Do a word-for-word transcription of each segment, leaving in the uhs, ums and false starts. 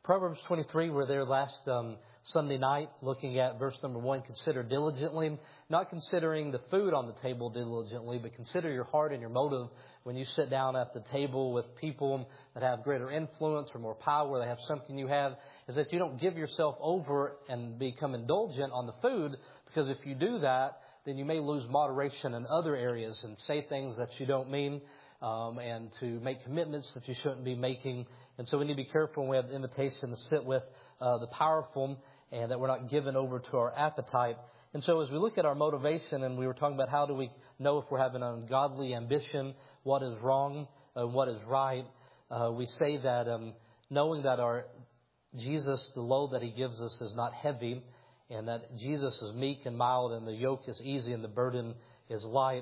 Proverbs twenty-three, we're there last um, Sunday night looking at verse number one, consider diligently, not considering the food on the table diligently, but consider your heart and your motive when you sit down at the table with people that have greater influence or more power, they have something you have, is that you don't give yourself over and become indulgent on the food, because if you do that, then you may lose moderation in other areas and say things that you don't mean, um, and to make commitments that you shouldn't be making. And so we need to be careful when we have the invitation to sit with uh, the powerful, and that we're not given over to our appetite. And so as we look at our motivation, and we were talking about how do we know if we're having an ungodly ambition, what is wrong, uh, what is right, uh, we say that um, knowing that our Jesus, the load that He gives us is not heavy, and that Jesus is meek and mild, and the yoke is easy and the burden is light.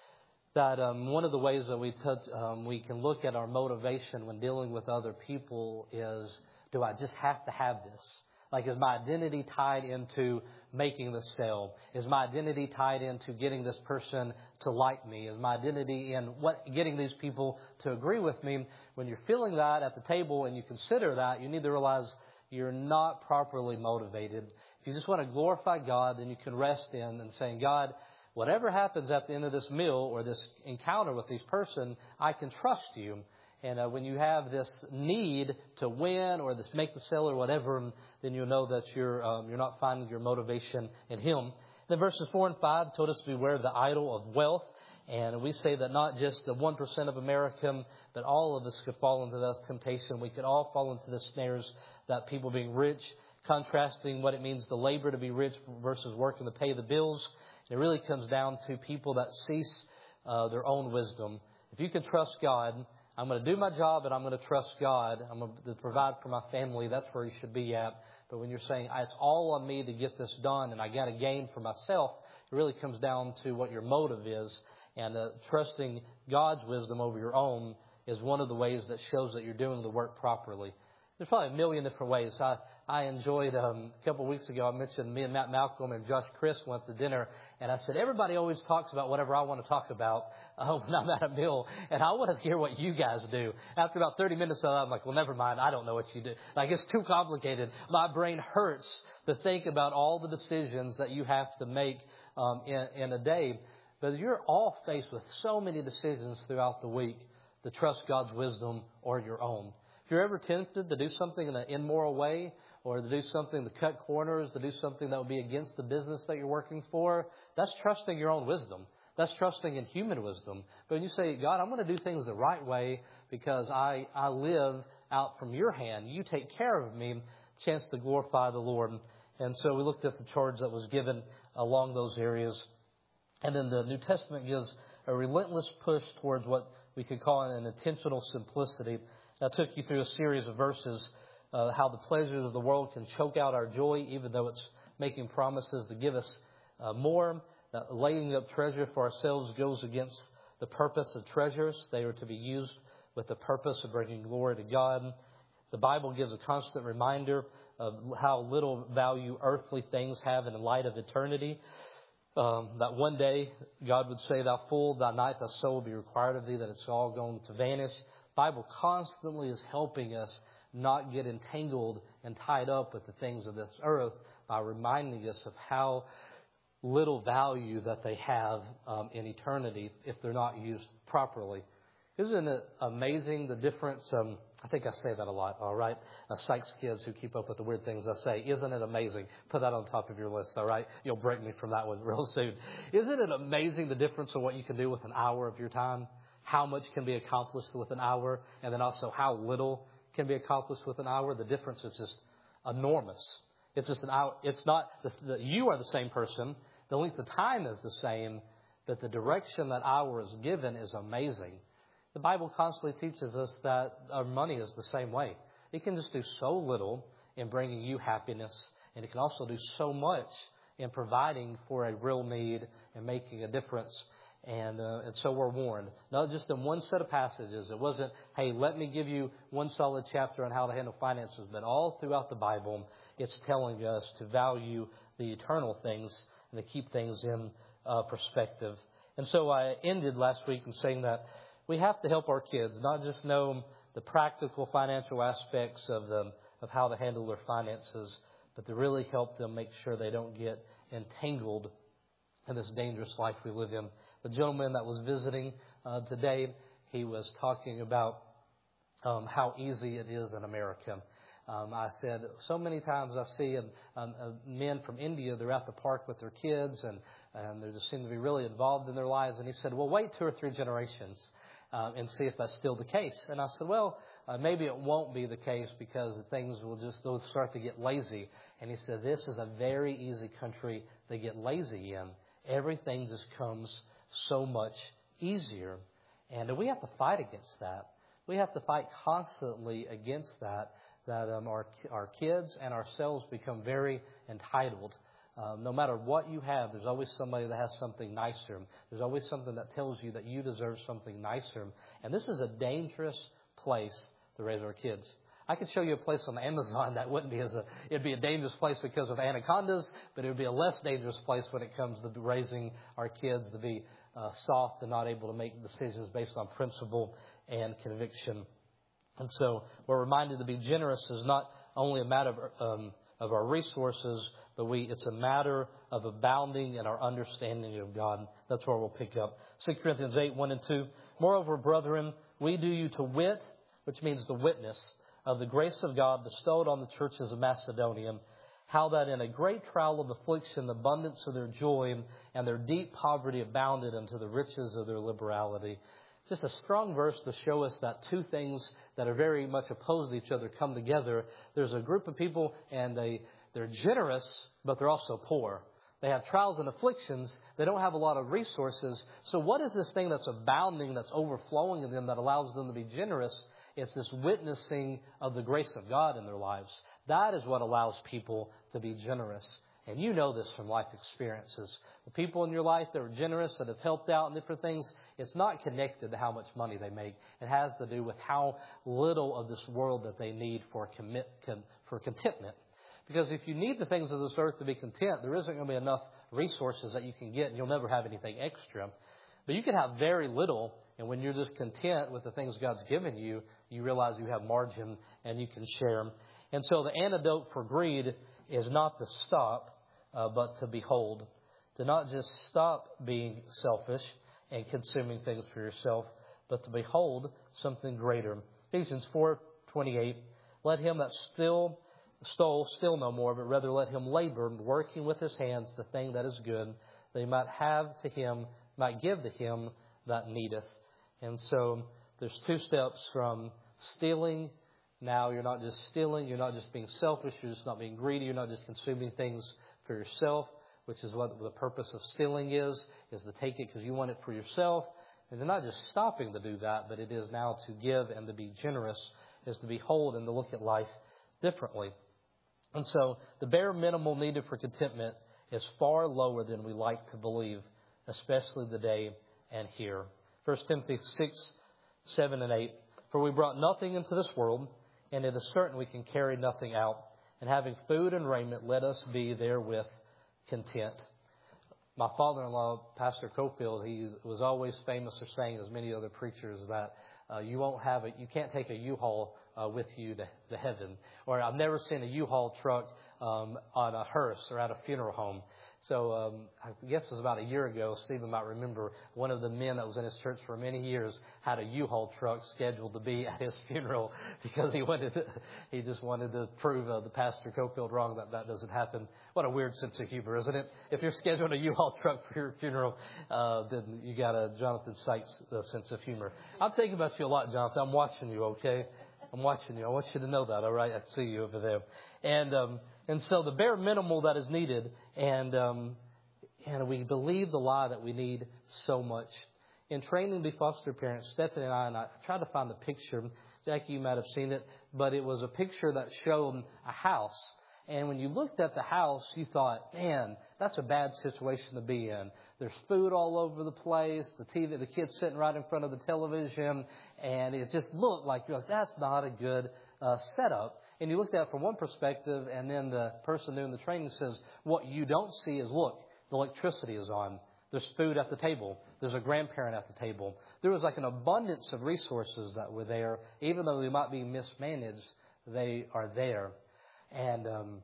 That um, one of the ways that we touch, um, we can look at our motivation when dealing with other people is, do I just have to have this? Like, is my identity tied into making the sale? Is my identity tied into getting this person to like me? Is my identity in what getting these people to agree with me? When you're feeling that at the table and you consider that, you need to realize you're not properly motivated. If you just want to glorify God, then you can rest in and saying, God, whatever happens at the end of this meal or this encounter with this person, I can trust you. And uh, when you have this need to win or this make the sale or whatever, then you'll know that you're um, you're not finding your motivation in Him. Then verses four and five told us to beware of the idol of wealth. And we say that not just the one percent of America, but all of us could fall into that temptation. We could all fall into the snares that people being rich, contrasting what it means to labor to be rich versus working to pay the bills. It really comes down to people that cease uh, their own wisdom. If you can trust God, I'm going to do my job and I'm going to trust God. I'm going to provide for my family. That's where you should be at. But when you're saying, it's all on me to get this done and I got to gain for myself, it really comes down to what your motive is. And uh, trusting God's wisdom over your own is one of the ways that shows that you're doing the work properly. There's probably a million different ways. I, I enjoyed, um, a couple of weeks ago, I mentioned me and Matt Malcolm and Josh Chris went to dinner. And I said, everybody always talks about whatever I want to talk about uh, when I'm at a meal. And I want to hear what you guys do. After about thirty minutes of that, I'm like, well, never mind. I don't know what you do. Like, it's too complicated. My brain hurts to think about all the decisions that you have to make um, in, in a day. But you're all faced with so many decisions throughout the week to trust God's wisdom or your own. If you're ever tempted to do something in an immoral way, or to do something to cut corners, to do something that would be against the business that you're working for, that's trusting your own wisdom. That's trusting in human wisdom. But when you say, God, I'm going to do things the right way because I, I live out from your hand. You take care of me. Chance to glorify the Lord. And so we looked at the charge that was given along those areas. And then the New Testament gives a relentless push towards what we could call an intentional simplicity. I took you through a series of verses, uh, how the pleasures of the world can choke out our joy, even though it's making promises to give us uh, more. Uh, laying up treasure for ourselves goes against the purpose of treasures. They are to be used with the purpose of bringing glory to God. The Bible gives a constant reminder of how little value earthly things have in the light of eternity. Um, that one day God would say, thou fool, thy night, thy soul will be required of thee, that it's all going to vanish. The Bible constantly is helping us not get entangled and tied up with the things of this earth by reminding us of how little value that they have um, in eternity if they're not used properly. Isn't it amazing the difference? Um, I think I say that a lot, all right? Uh, Sykes kids who keep up with the weird things I say. Isn't it amazing? Put that on top of your list, all right? You'll break me from that one real soon. Isn't it amazing the difference of what you can do with an hour of your time? How much can be accomplished with an hour, and then also how little can be accomplished with an hour. The difference is just enormous. It's just an hour. It's not that you are the same person. The length of time is the same, but the direction that hour is given is amazing. The Bible constantly teaches us that our money is the same way. It can just do so little in bringing you happiness, and it can also do so much in providing for a real need and making a difference. And, uh, and so we're warned, not just in one set of passages. It wasn't, hey, let me give you one solid chapter on how to handle finances, but all throughout the Bible, it's telling us to value the eternal things and to keep things in uh, perspective. And so I ended last week in saying that we have to help our kids not just know the practical financial aspects of the of how to handle their finances, but to really help them make sure they don't get entangled in this dangerous life we live in. The gentleman that was visiting uh, today, he was talking about um, how easy it is in America. Um, I said, so many times I see um, um, uh, men from India, they're at the park with their kids, and, and they just seem to be really involved in their lives. And he said, well, wait two or three generations um, and see if that's still the case. And I said, well, uh, maybe it won't be the case because things will just they'll start to get lazy. And he said, this is a very easy country to get lazy in. Everything just comes so much easier. And we have to fight against that. We have to fight constantly against that, that um, our our kids and ourselves become very entitled. Um, no matter what you have, there's always somebody that has something nicer. There's always something that tells you that you deserve something nicer. And this is a dangerous place to raise our kids. I could show you a place on Amazon that wouldn't be as a, it'd be a dangerous place because of anacondas, but it would be a less dangerous place when it comes to raising our kids to be uh, soft and not able to make decisions based on principle and conviction. And so we're reminded to be generous is not only a matter of, um, of our resources, but we it's a matter of abounding in our understanding of God. That's where we'll pick up. Second Corinthians eight, one and two. Moreover, brethren, we do you to wit, which means the witness, of the grace of God bestowed on the churches of Macedonia, how that in a great trial of affliction, the abundance of their joy and their deep poverty abounded unto the riches of their liberality. Just a strong verse to show us that two things that are very much opposed to each other come together. There's a group of people and they, they're generous, but they're also poor. They have trials and afflictions. They don't have a lot of resources. So what is this thing that's abounding, that's overflowing in them, that allows them to be generous? It's this witnessing of the grace of God in their lives. That is what allows people to be generous. And you know this from life experiences. The people in your life that are generous, that have helped out in different things, it's not connected to how much money they make. It has to do with how little of this world that they need for commit, for contentment. Because if you need the things of this earth to be content, there isn't going to be enough resources that you can get, and you'll never have anything extra. But you can have very little, and when you're just content with the things God's given you, you realize you have margin and you can share. And so the antidote for greed is not to stop, uh, but to behold. To not just stop being selfish and consuming things for yourself, but to behold something greater. Ephesians four twenty-eight. Let him that still stole steal no more, but rather let him labor, working with his hands the thing that is good, that he might have to him, might give to him that needeth. And so there's two steps from stealing. Now you're not just stealing, you're not just being selfish, you're just not being greedy, you're not just consuming things for yourself, which is what the purpose of stealing is, is to take it because you want it for yourself. And they're not just stopping to do that, but it is now to give and to be generous, is to behold and to look at life differently. And so the bare minimum needed for contentment is far lower than we like to believe, especially today and here. First Timothy six, seven and eight. For we brought nothing into this world, and it is certain we can carry nothing out. And having food and raiment, let us be therewith content. My father-in-law, Pastor Cofield, he was always famous for saying, as many other preachers, that uh, you won't have a, you can't take a U-Haul uh, with you to, to heaven. Or I've never seen a U-Haul truck um, on a hearse or at a funeral home. So um, I guess it was about a year ago, Stephen might remember, one of the men that was in his church for many years had a U-Haul truck scheduled to be at his funeral because he wanted to, he just wanted to prove uh, the Pastor Cofield wrong that that doesn't happen. What a weird sense of humor, isn't it? If you're scheduling a U-Haul truck for your funeral, uh, then you got a Jonathan Sykes uh, sense of humor. I'm thinking about you a lot, Jonathan. I'm watching you, okay? I'm watching you. I want you to know that, all right? I see you over there. And um, and so the bare minimal that is needed, and um, and we believe the lie that we need so much. In training to be foster parents, Stephanie and I, and I tried to find the picture. Jackie, you might have seen it, but it was a picture that showed a house. And when you looked at the house, you thought, man, that's a bad situation to be in. There's food all over the place, the T V, the kids sitting right in front of the television, and it just looked like, you're like, that's not a good uh, setup. And you looked at it from one perspective, and then the person doing the training says, what you don't see is, look, the electricity is on. There's food at the table. There's a grandparent at the table. There was like an abundance of resources that were there, even though they might be mismanaged. they are there. And um,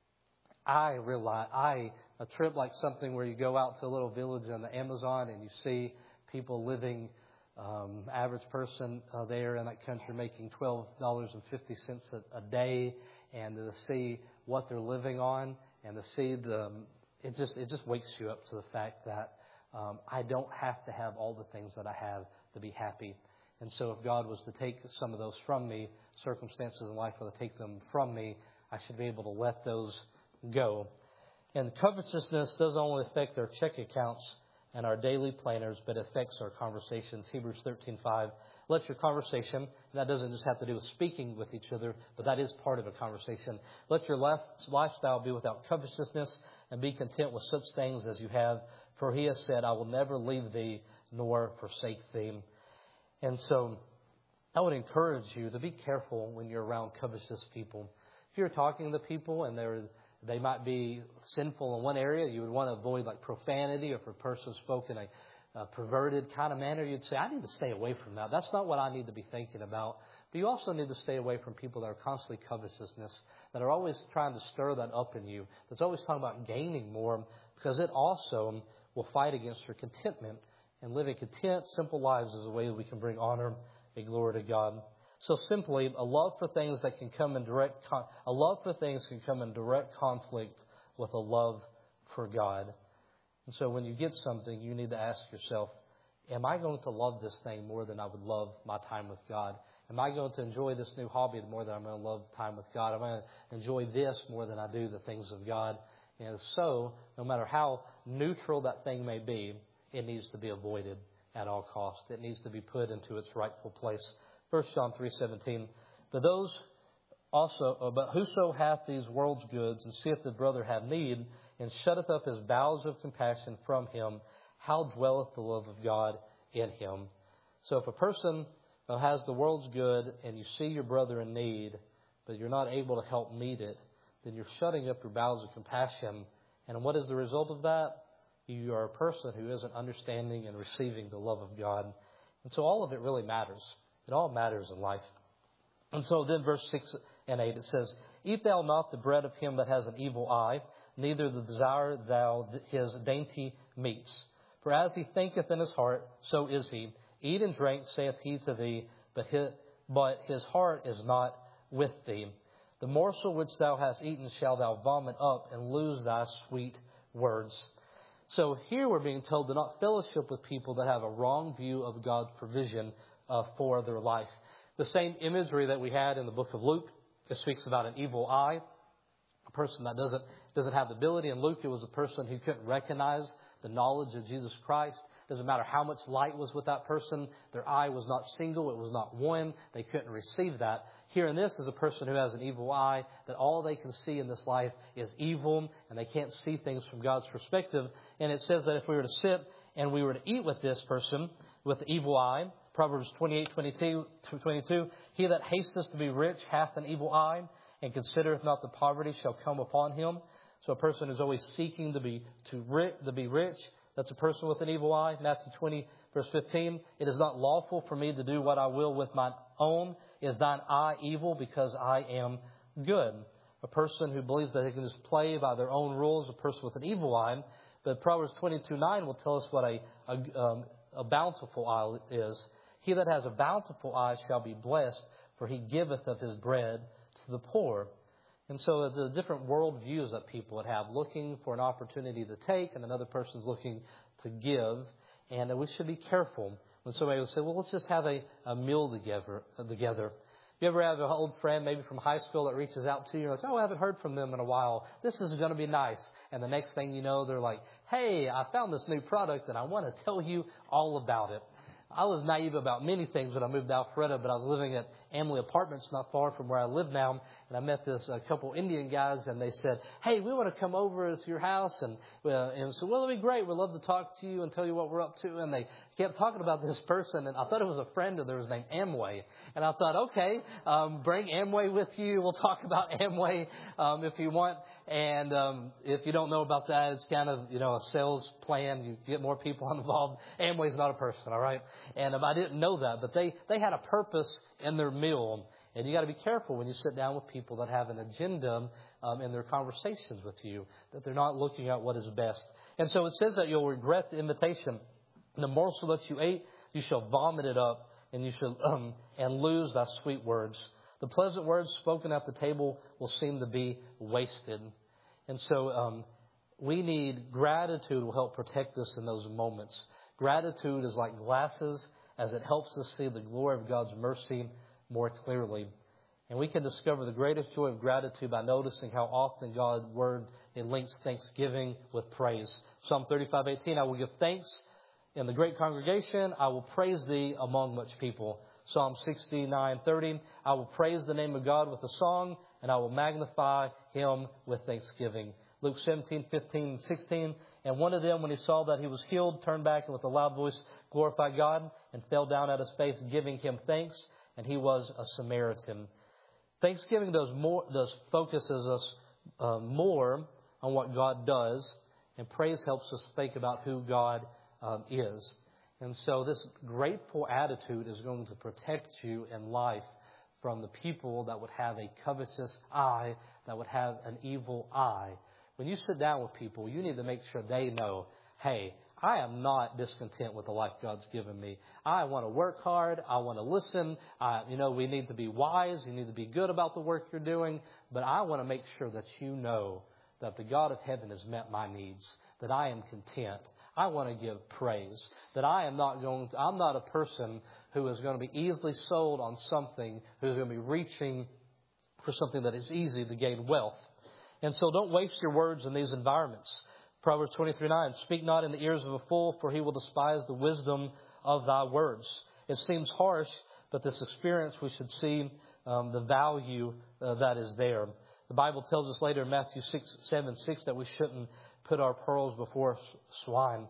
I realize, I a trip like something where you go out to a little village in the Amazon and you see people living, um, average person uh, there in that country making twelve dollars and fifty cents a, a day, and to see what they're living on, and to see the, it just it just wakes you up to the fact that um, I don't have to have all the things that I have to be happy. And so if God was to take some of those from me, circumstances in life were to take them from me, I should be able to let those go. And covetousness doesn't only affect our check accounts and our daily planners, but it affects our conversations. Hebrews thirteen five. Let your conversation, and that doesn't just have to do with speaking with each other, but that is part of a conversation. Let your lifestyle be without covetousness, and be content with such things as you have. For he has said, I will never leave thee nor forsake thee. And so I would encourage you to be careful when you're around covetous people. If you're talking to people and they're, they might be sinful in one area, you would want to avoid like profanity, or if a person spoke in a, a perverted kind of manner, you'd say, I need to stay away from that. That's not what I need to be thinking about. But you also need to stay away from people that are constantly covetousness, that are always trying to stir that up in you, that's always talking about gaining more, because it also will fight against your contentment. And living content, simple lives is a way that we can bring honor and glory to God. So simply, a love for things that can come in direct, con- a love for things can come in direct conflict with a love for God. And so when you get something, you need to ask yourself, am I going to love this thing more than I would love my time with God? Am I going to enjoy this new hobby more than I'm going to love time with God? Am I going to enjoy this more than I do the things of God? And so, no matter how neutral that thing may be, it needs to be avoided at all costs. It needs to be put into its rightful place. First John three seventeen. But those also, but whoso hath these world's goods, and seeth the brother have need, and shutteth up his bowels of compassion from him, how dwelleth the love of God in him? So if a person has the world's good, and you see your brother in need, but you're not able to help meet it, then you're shutting up your bowels of compassion. And what is the result of that? You are a person who isn't understanding and receiving the love of God. And so all of it really matters. It all matters in life. And so then verse six and eight, it says, Eat thou not the bread of him that has an evil eye, neither the desire thou his dainty meats. For as he thinketh in his heart, so is he. Eat and drink, saith he to thee, but his, but his heart is not with thee. The morsel which thou hast eaten shall thou vomit up, and lose thy sweet words. So here we're being told to not fellowship with people that have a wrong view of God's provision uh, for their life. The same imagery that we had in the book of Luke, it speaks about an evil eye, a person that doesn't doesn't have the ability. In Luke, it was a person who couldn't recognize the knowledge of Jesus Christ. Doesn't matter how much light was with that person. Their eye was not single. It was not one. They couldn't receive that. Here in this is a person who has an evil eye, that all they can see in this life is evil, and they can't see things from God's perspective. And it says that if we were to sit and we were to eat with this person with the evil eye, Proverbs twenty-eight twenty-two, he that hasteth to be rich hath an evil eye, and considereth not the poverty shall come upon him. So a person who's always seeking to be to, ri- to be rich, that's a person with an evil eye. Matthew twenty, verse fifteen, it is not lawful for me to do what I will with mine own. Is thine eye evil because I am good? A person who believes that they can just play by their own rules, a person with an evil eye. But Proverbs twenty-two nine will tell us what a, a, um, a bountiful eye is. He that has a bountiful eye shall be blessed, for he giveth of his bread to the poor. And so it's a different world views that people would have, looking for an opportunity to take, and another person's looking to give. And we should be careful when somebody will say, well, let's just have a, a meal together. together. You ever have an old friend, maybe from high school, that reaches out to you, and like, oh, I haven't heard from them in a while. This is going to be nice. And the next thing you know, they're like, hey, I found this new product, and I want to tell you all about it. I was naive about many things when I moved to Alpharetta, but I was living at Amley Apartments not far from where I live now, and I met this a couple Indian guys, and they said, hey, we want to come over to your house, and, uh, and so, well, it'll be great. We'd love to talk to you and tell you what we're up to. And they kept talking about this person, and I thought it was a friend of theirs named Amway. And I thought, okay, um, bring Amway with you. We'll talk about Amway um, if you want. And um, if you don't know about that, it's kind of, you know, a sales plan. You get more people involved. Amway's not a person, all right? And um, I didn't know that, but they, they had a purpose in their meal. And you got to be careful when you sit down with people that have an agenda um, in their conversations with you, that they're not looking at what is best. And so it says that you'll regret the invitation. And the morsel that you ate, you shall vomit it up, and you shall um, and lose thy sweet words. The pleasant words spoken at the table will seem to be wasted. And so um, we need gratitude will help protect us in those moments. Gratitude is like glasses as it helps us see the glory of God's mercy more clearly. And we can discover the greatest joy of gratitude by noticing how often God's word it links thanksgiving with praise. Psalm thirty-five eighteen, I will give thanks in the great congregation. I will praise thee among much people. Psalm sixty-nine thirty, I will praise the name of God with a song, and I will magnify him with thanksgiving. Luke seventeen fifteen sixteen, and one of them, when he saw that he was healed, turned back and with a loud voice glorified God and fell down at his face, giving him thanks, and he was a Samaritan. Thanksgiving does more, does focuses us uh, more on what God does, and praise helps us think about who God um, is. And so this grateful attitude is going to protect you in life from the people that would have a covetous eye, that would have an evil eye. When you sit down with people, you need to make sure they know, hey, I am not discontent with the life God's given me. I want to work hard. I want to listen. Uh, you know, we need to be wise. You need to be good about the work you're doing. But I want to make sure that you know that the God of heaven has met my needs, that I am content. I want to give praise, that I am not going to, I'm not a person who is going to be easily sold on something, who's going to be reaching for something that is easy to gain wealth. And so don't waste your words in these environments. Proverbs twenty-three nine, speak not in the ears of a fool, for he will despise the wisdom of thy words. It seems harsh, but this experience we should see um, the value uh, that is there. The Bible tells us later in Matthew six, seven, six that we shouldn't put our pearls before swine.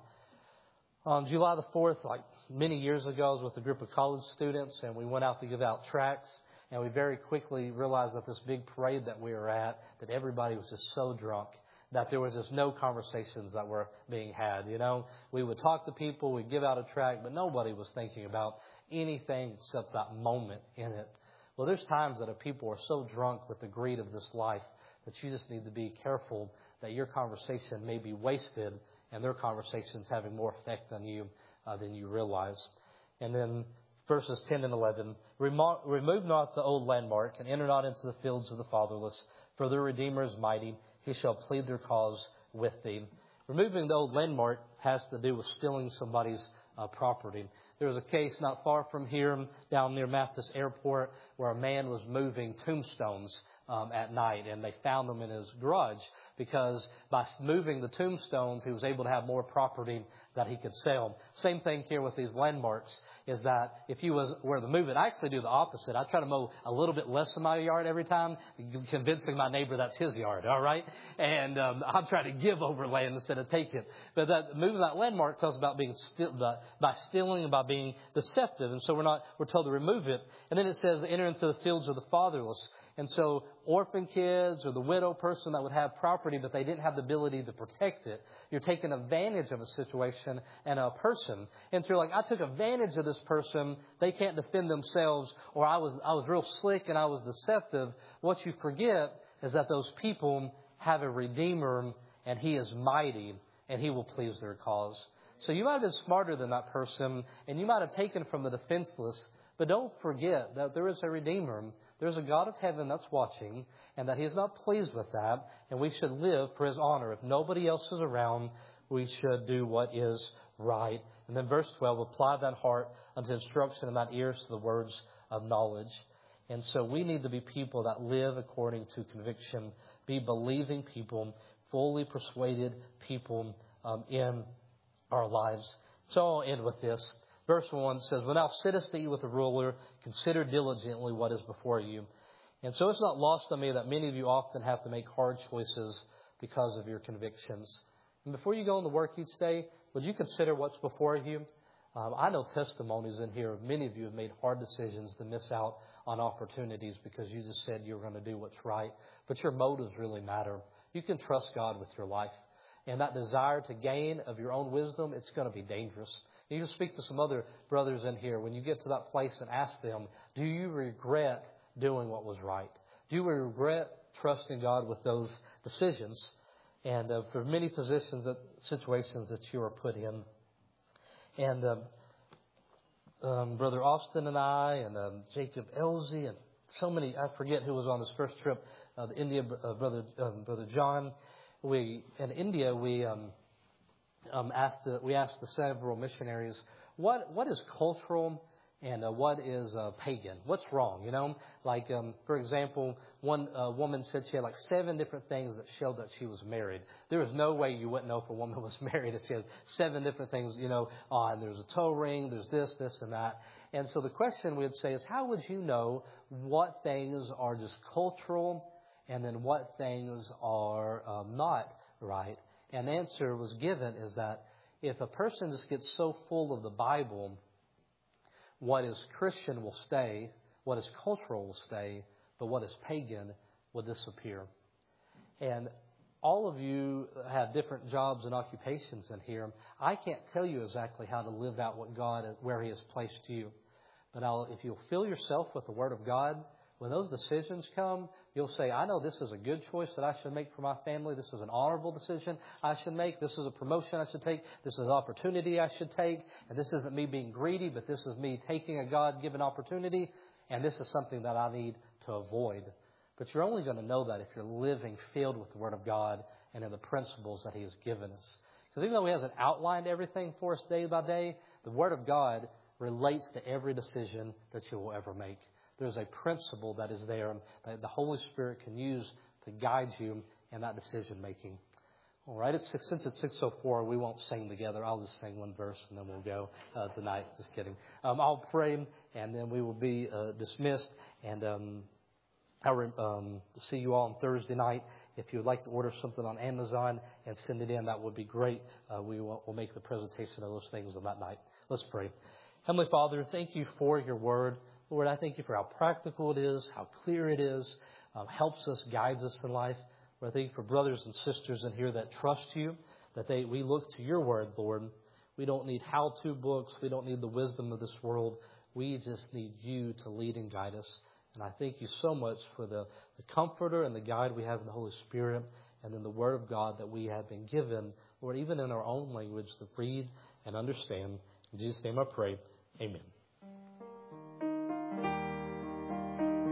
On July the fourth, like many years ago, I was with a group of college students, and we went out to give out tracts. And we very quickly realized that this big parade that we were at, that everybody was just so drunk, that there was just no conversations that were being had. You know, we would talk to people, we'd give out a tract, but nobody was thinking about anything except that moment in it. Well, there's times that people are so drunk with the greed of this life that you just need to be careful that your conversation may be wasted and their conversations having more effect on you uh, than you realize. And then verses ten and eleven, remove not the old landmark and enter not into the fields of the fatherless, for their Redeemer is mighty. He shall plead their cause with thee. Removing the old landmark has to do with stealing somebody's uh, property. There was a case not far from here, down near Mathis Airport, where a man was moving tombstones um, at night, and they found them in his garage because by moving the tombstones, he was able to have more property that he could sell. Same thing here with these landmarks, is that if you was, were to move it, I actually do the opposite. I try to mow a little bit less of my yard every time, convincing my neighbor that's his yard, all right? And um, I'm trying to give over land instead of take it. But that moving that landmark tells about being sti- by, by stealing and by being deceptive. And so we're not we're told to remove it. And then it says enter into the fields of the fatherless. And so orphan kids or the widow person that would have property but they didn't have the ability to protect it, you're taking advantage of a situation and a person. And so you're like, I took advantage of this person. They can't defend themselves, or I was I was real slick and I was deceptive. What you forget is that those people have a Redeemer, and He is mighty, and He will please their cause. So you might have been smarter than that person, and you might have taken from the defenseless, but don't forget that there is a Redeemer. There's a God of heaven that's watching, and that He is not pleased with that, and we should live for His honor. If nobody else is around, we should do what is right. And then verse twelve, apply that heart unto instruction and that ears to the words of knowledge. And so we need to be people that live according to conviction, be believing people, fully persuaded people um, in our lives. So I'll end with this. Verse one says, when thou sittest to eat with a ruler, consider diligently what is before you. And so it's not lost on me that many of you often have to make hard choices because of your convictions. And before you go into work each day, would you consider what's before you? Um, I know testimonies in here of many of you have made hard decisions to miss out on opportunities because you just said you were going to do what's right. But your motives really matter. You can trust God with your life. And that desire to gain of your own wisdom, it's going to be dangerous. You can speak to some other brothers in here when you get to that place and ask them, do you regret doing what was right? Do you regret trusting God with those decisions? And uh, for many positions, that, situations that you are put in. And um, um, Brother Austin and I and um, Jacob Elsie and so many, I forget who was on this first trip, uh, the India, uh, Brother um, Brother John. We in India, we um, um, asked the, we asked the several missionaries, what what is cultural and uh, what is uh, pagan? What's wrong? You know, like um, for example, one uh, woman said she had like seven different things that showed that she was married. There is no way you wouldn't know if a woman was married if she has seven different things. You know, on there's a toe ring, there's this, this, and that. And so the question we would say is, how would you know what things are just cultural and then what things are um, not right? And the answer was given is that if a person just gets so full of the Bible, what is Christian will stay, what is cultural will stay, but what is pagan will disappear. And all of you have different jobs and occupations in here. I can't tell you exactly how to live out what God, where He has placed you. But I'll, if you'll fill yourself with the Word of God, when those decisions come, you'll say, I know this is a good choice that I should make for my family. This is an honorable decision I should make. This is a promotion I should take. This is an opportunity I should take. And this isn't me being greedy, but this is me taking a God-given opportunity. And this is something that I need to avoid. But you're only going to know that if you're living filled with the Word of God and in the principles that He has given us. Because even though He hasn't outlined everything for us day by day, the Word of God relates to every decision that you will ever make. There's a principle that is there that the Holy Spirit can use to guide you in that decision making. All right, it's, since it's six oh four, we won't sing together. I'll just sing one verse and then we'll go uh, tonight. Just kidding. Um, I'll pray and then we will be uh, dismissed. And um, I'll um, see you all on Thursday night. If you would like to order something on Amazon and send it in, that would be great. Uh, we will we'll make the presentation of those things on that night. Let's pray. Heavenly Father, thank you for your word. Lord, I thank you for how practical it is, how clear it is, um, helps us, guides us in life. Lord, I thank you for brothers and sisters in here that trust you, that they we look to your word, Lord. We don't need how-to books. We don't need the wisdom of this world. We just need you to lead and guide us. And I thank you so much for the, the comforter and the guide we have in the Holy Spirit and in the Word of God that we have been given, Lord, even in our own language to read and understand. In Jesus' name I pray. Amen.